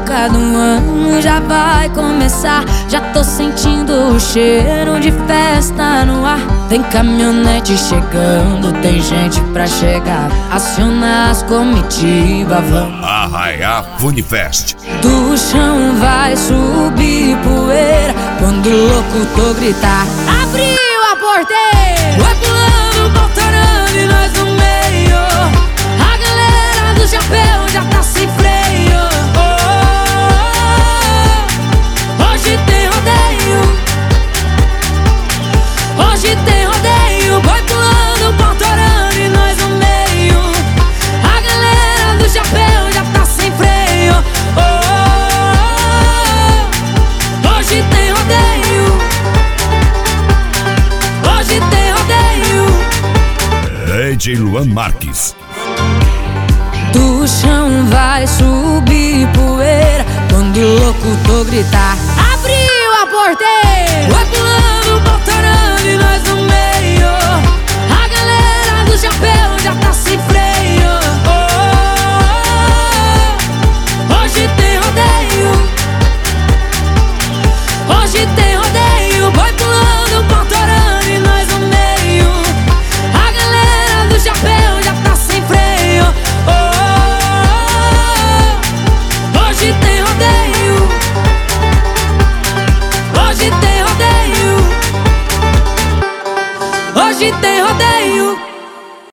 época do ano já vai começar. Já tô sentindo o cheiro de festa no ar. Tem caminhonete chegando, tem gente pra chegar. Aciona as comitivas, vamos Arraiá Funifest. do chão vai subir poeira quando o locutor gritar: abriu a porteira! Vai pulando, voltando e nós no meio. A galera do chapéu já tá sem freio. Hoje tem rodeio. Hoje tem rodeio. Vai pulando, voltando e nós no meio. A galera do chapéu já tá sem freio. Hoje tem rodeio. Hoje tem rodeio. DJ Luan Marques. Do chão vai subir poeira quando o locutor gritar: abriu a porteira!